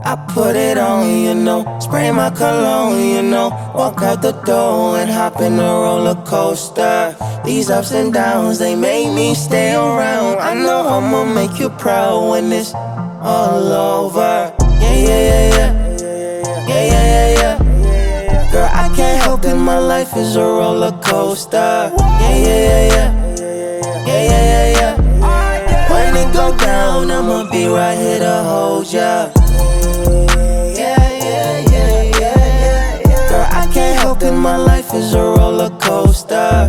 I put it on, you know, spray my cologne, you know, walk out the door and hop in the roller coaster. These ups and downs, they make me stay around. I know I'ma make you proud when it's all over. Yeah, yeah, yeah, yeah. Yeah, yeah, yeah, yeah. Girl, I can't help it, my life is a roller coaster. Yeah, yeah, yeah, yeah. Yeah, yeah, yeah, yeah. When it go down, I'ma be right here to hold ya. Can't help it, my life is a roller coaster.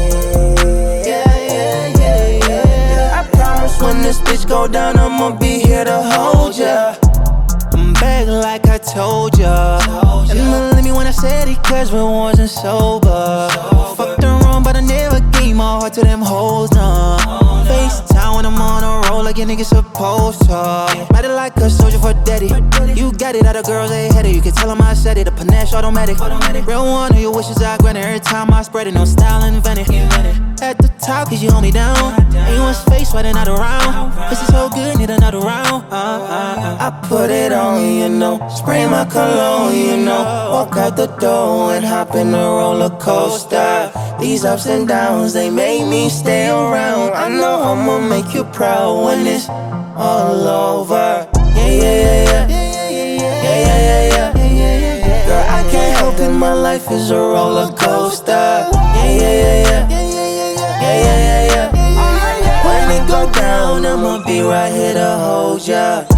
I promise when this bitch go down, I'ma be here to hold ya. I'm back like I told ya. And believe me when I said it, cause we wasn't sober. Fucked around, but I never gave my heart to them hoes, nah. FaceTime when I'm on a roll like a nigga supposed to. Ride it like a soldier for daddy. You got it, other girls they had it. You can tell them I said it, a panache automatic. Real one of your wishes I granted. Every time I spread it, no style invented. At the top, cause you hold me down. Anyone's face, why they not around? Pussy so good, need another round. I put it on, you know, spray my cologne, you know, walk out the door and hop in the roller coaster. These ups and downs, they make me stay around. I know I'ma make you proud when it's all over. Yeah, yeah, yeah, yeah. Yeah, yeah, yeah, yeah. Girl, I can't help it, my life is a roller coaster. Yeah, yeah, yeah, yeah. Yeah, yeah, yeah, yeah. When it go down, I'ma be right here to hold ya.